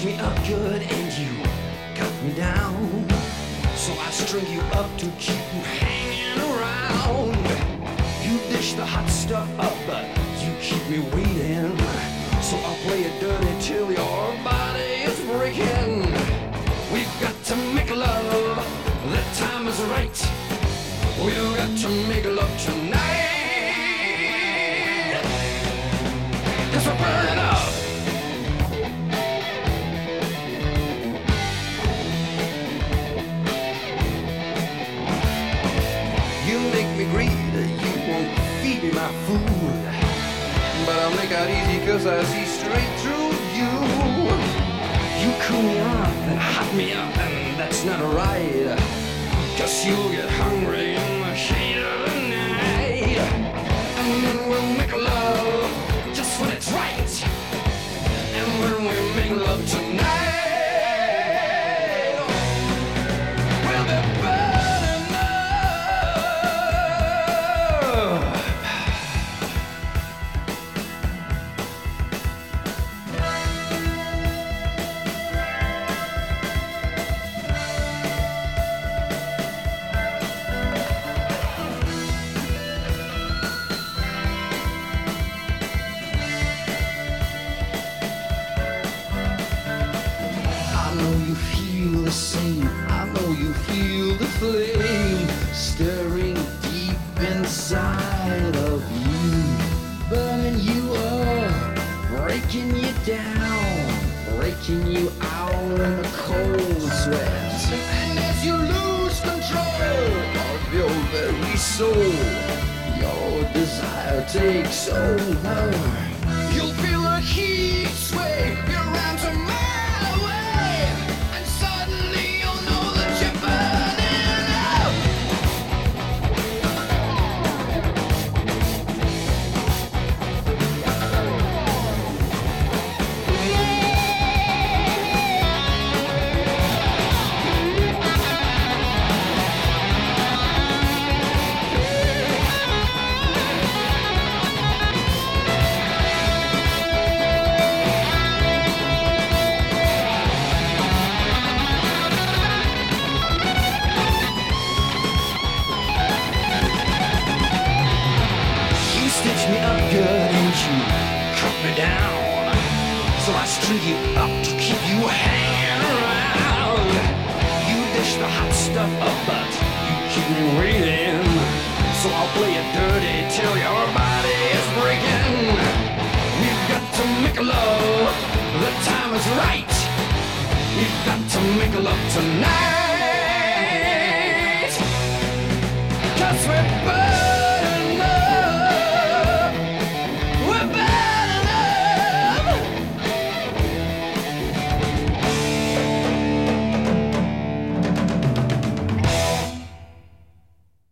stitch me up good and you cut me down. So I string you up to keep you hanging around. You dish the hot stuff up, but you keep me waiting. So I'll play it dirty till your body is breaking. We've got to make love, the time is right. We've got to make love tonight. 'Cause we're burning up. You make me greed, you won't feed me my food. But I'll make out easy 'cause I see straight through you. You cool me off and hot me up, and that's not right. 'Cause you'll get hungry in the heat of the night. And then we'll make love just when it's right. And when we make love tonight, we'll be burning up. I know you feel the same, I know you feel the flame stirring deep inside of you, burning you up, breaking you down, breaking you out in a cold sweat. And as you lose control of your very soul, your desire takes over. You'll feel the heat sway around to my way, and suddenly you'll know that you're burning up. You stitch me up good and you cut me down. So I string you up to keep you hanging around. You dish the hot stuff up, but you keep me waiting. So I'll play it dirty till your body is breaking. We've got to make love, the time is right. We've got to make love tonight. 'Cause we're burning.